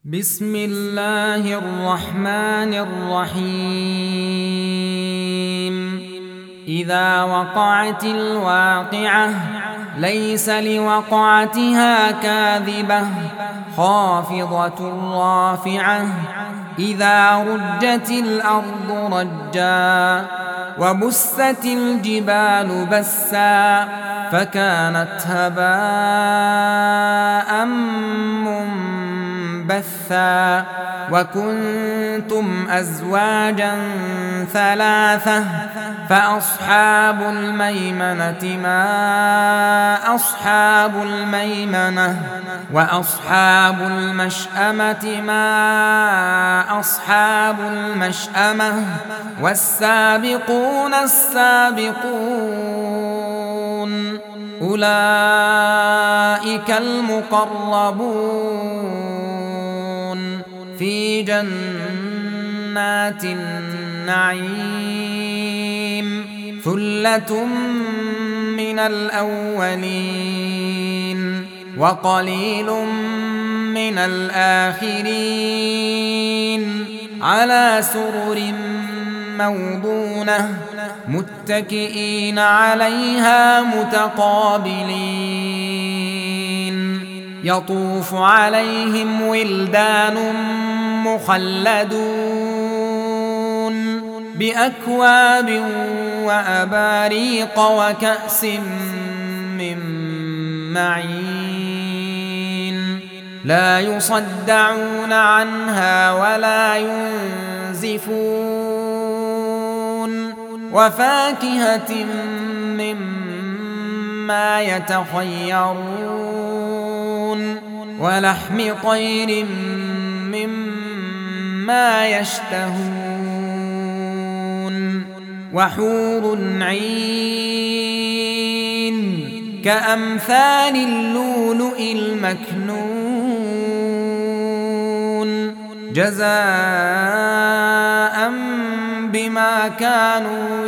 بسم الله الرحمن الرحيم. إذا وقعت الواقعة ليس لوقعتها كاذبة خافضة رافعة إذا رجت الأرض رجا وبست الجبال بسا فكانت هباء منبثا وكنتم أزواجا ثلاثة فأصحاب الميمنة ما أصحاب الميمنة وأصحاب المشأمة ما أصحاب المشأمة والسابقون السابقون أولئك المقربون في جنات النعيم ثلة من الأولين وقليل من الآخرين على سرر موضونة متكئين عليها متقابلين يطوف عليهم ولدان مخلدون بأكواب وأباريق وكأس من معين لا يصدعون عنها ولا ينزفون وفاكهة مما يتخيرون ولحم طير مما يشتهون وحور عين كأمثال اللؤلؤ المكنون جزاء بما كانوا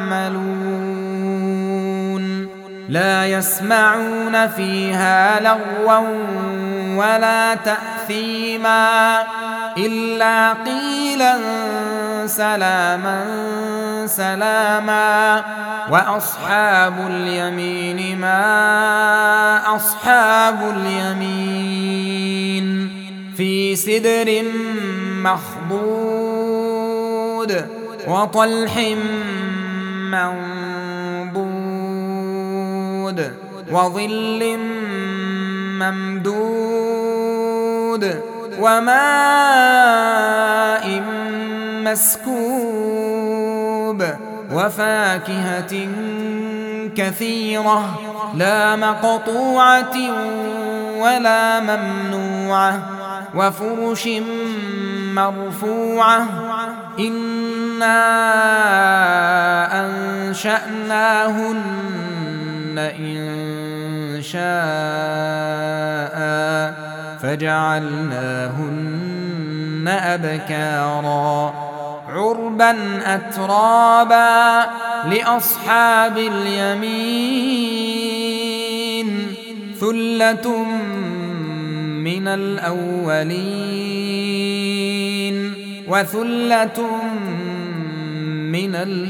يعملون لا يسمعون فيها لغوا ولا تأثيما إلا قيلا سلاما سلاما وأصحاب اليمين ما أصحاب اليمين في سدر مخضود وطلح منضود وظل ممدود وماء مسكوب وفاكهة كثيرة لا مقطوعة ولا ممنوعة وفرش مرفوعة إنا أنشأناهن إن شاء فجعلناهن أبكارا عربا أترابا لأصحاب اليمين ثلة من الأولين وثلة من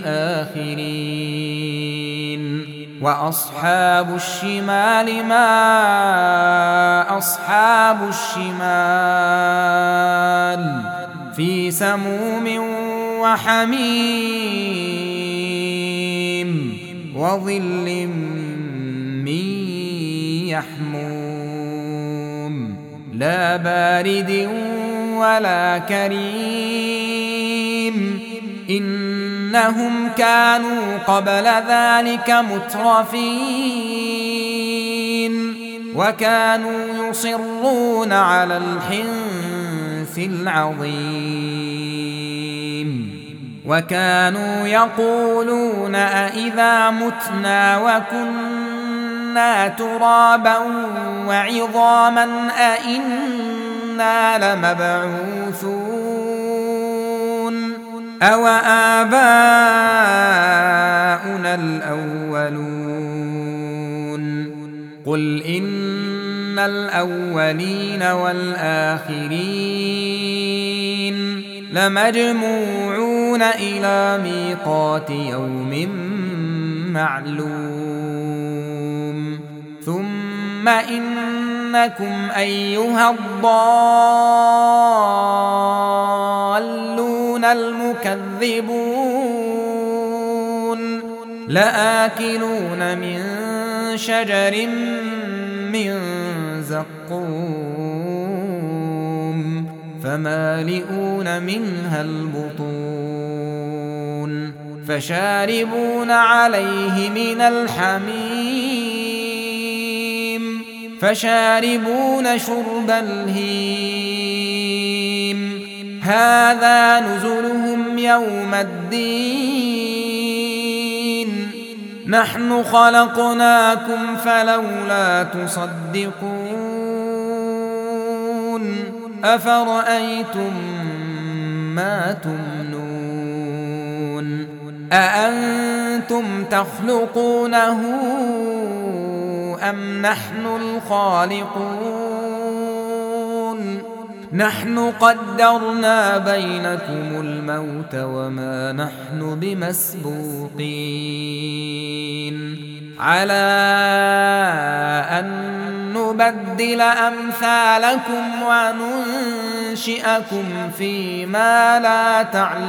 الآخرين وأصحاب الشمال ما أصحاب الشمال في سموم وحميم وظل من يحموم لا بارد ولا كريم إنهم كانوا قبل ذلك مترفين وكانوا يصرون على الحنث العظيم وكانوا يقولون أإذا متنا وكنا ترابا وعظاما أإنا لمبعوثون أو آباؤنا الأولون قل إن الأولين والآخرين لمجموعون إلى ميقات يوم معلوم ثم إنكم أيها الضالون المكذبون لآكلون من شجر من زقوم فمالئون منها البطون فشاربون عليه من الحميم فشاربون شرب الهيم هذا نزلهم يوم الدين نحن خلقناكم فلولا تصدقون أفرأيتم ما تمنون أأنتم تخلقونه أم نحن الخالقون نحن قدرنا بينكم الموت وما نحن بمسبوقين على أن نبدل أمثالكم وننشئكم فيما لا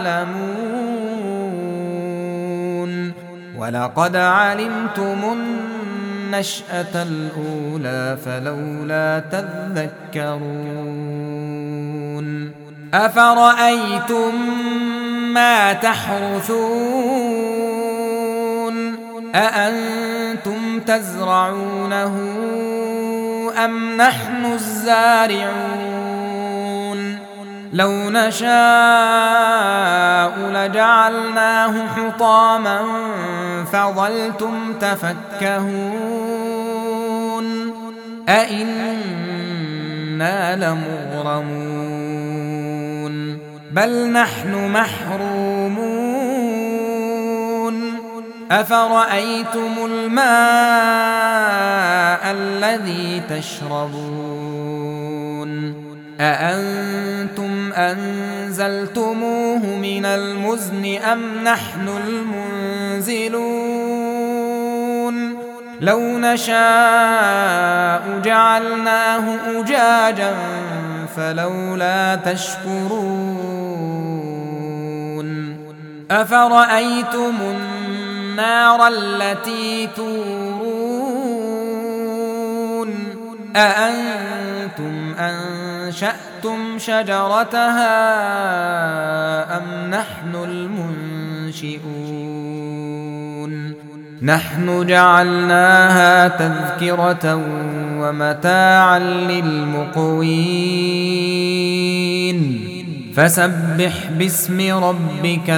تعلمون ولقد علمتم النشأة الأولى فلولا تذكرون أفرأيتم ما تحرثون أأنتم تزرعونه أم نحن الزارعون لو نشاء لجعلناه حطاما فظلتم تفكهون أئنا لمغرمون بل نحن محرومون أفرأيتم الماء الذي تشربون أأنتم أنزلتموه من المزن أم نحن المنزلون لو نشاء جعلناه أجاجا فلولا تشكرون أفرأيتم النار التي تورون أأنتم أنشأتم شجرتها أم نحن المنشئون نحن جعلناها تذكرة ومتاعا للمقوين فسبح باسم ربك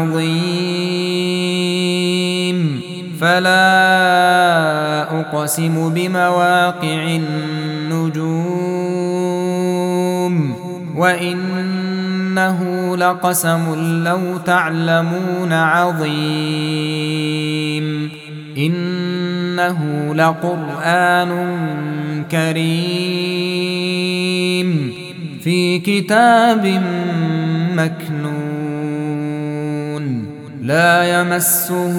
العظيم فلا أقسم بمواقع النجوم وإنه لقسم لو تعلمون عظيم إنه لقرآن كريم في كتاب مكنون لا يمسه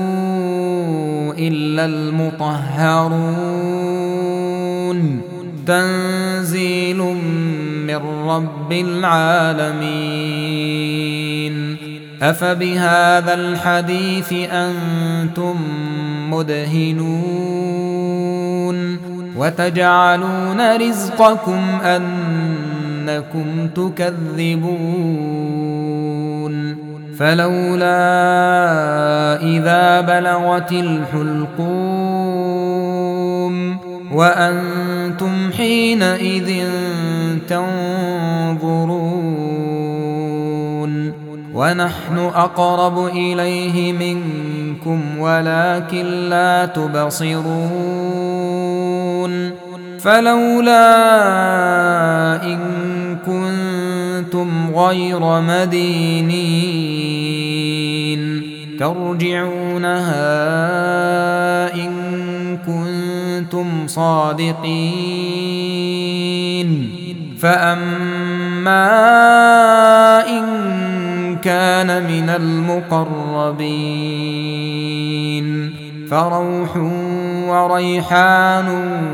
إلا المطهرون تنزيل من رب العالمين أفبهذا الحديث أنتم مدهنون وتجعلون رزقكم أنكم تكذبون فلولا إذا بلغت الحلقوم وأنتم حينئذ تنظرون ونحن أقرب إليه منكم ولكن لا تبصرون فلولا إن كنتم غير مدينين ترجعونها إن كنتم صادقين فأما إن كان من المقربين فروح وريحان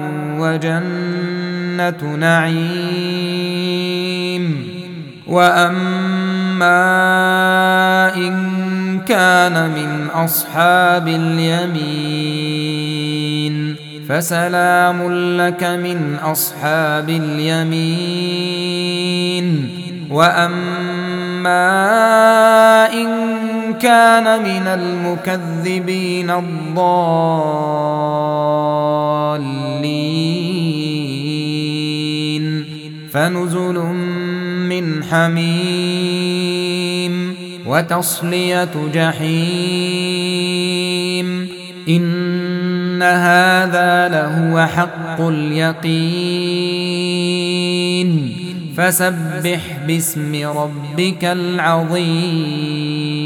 وجنة نعيم وأما إن كان من أصحاب اليمين فسلام لك من أصحاب اليمين وأما إن كان من المكذبين الضالين فنزل من حميم وتصلية جحيم إن هذا لهو حق اليقين فسبح باسم ربك العظيم